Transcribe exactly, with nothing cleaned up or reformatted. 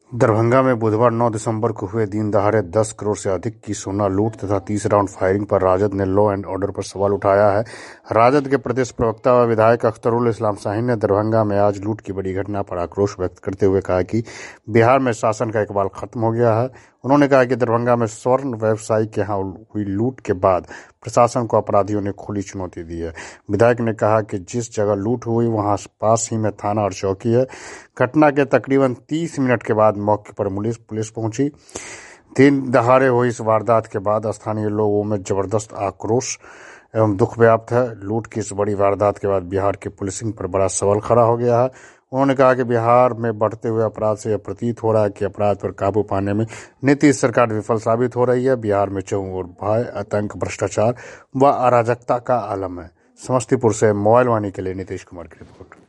दरभंगा में बुधवार नौ दिसंबर को हुए दिन दहाड़े दस करोड़ से अधिक की सोना लूट तथा तीस राउंड फायरिंग पर राजद ने लॉ एंड ऑर्डर पर सवाल उठाया है। राजद के प्रदेश प्रवक्ता व विधायक अख्तरुल इस्लाम शाहीन ने दरभंगा में आज लूट की बड़ी घटना पर आक्रोश व्यक्त करते हुए कहा कि बिहार में शासन का इकबाल खत्म हो गया है। उन्होंने कहा कि दरभंगा में स्वर्ण व्यवसायी के यहाँ हुई लूट के बाद प्रशासन को अपराधियों ने खुली चुनौती दी है। विधायक ने कहा कि जिस जगह लूट हुई वहां पास ही में थाना और चौकी है। घटना के तकरीबन तीस मिनट के बाद मौके पर पुलिस पुलिस पहुंची। दिन दहाड़े हुई इस वारदात के बाद स्थानीय लोगों में जबरदस्त आक्रोश एवं दुख व्याप्त है। लूट की इस बड़ी वारदात के बाद बिहार की पुलिसिंग पर बड़ा सवाल खड़ा हो गया है। उन्होंने कहा कि बिहार में बढ़ते हुए अपराध से यह प्रतीत हो रहा है कि अपराध पर काबू पाने में नीतीश सरकार विफल साबित हो रही है। बिहार में चारों ओर भय, आतंक, भ्रष्टाचार व अराजकता का आलम है। समस्तीपुर से मोबाइल वाणी के लिए नीतीश कुमार की रिपोर्ट।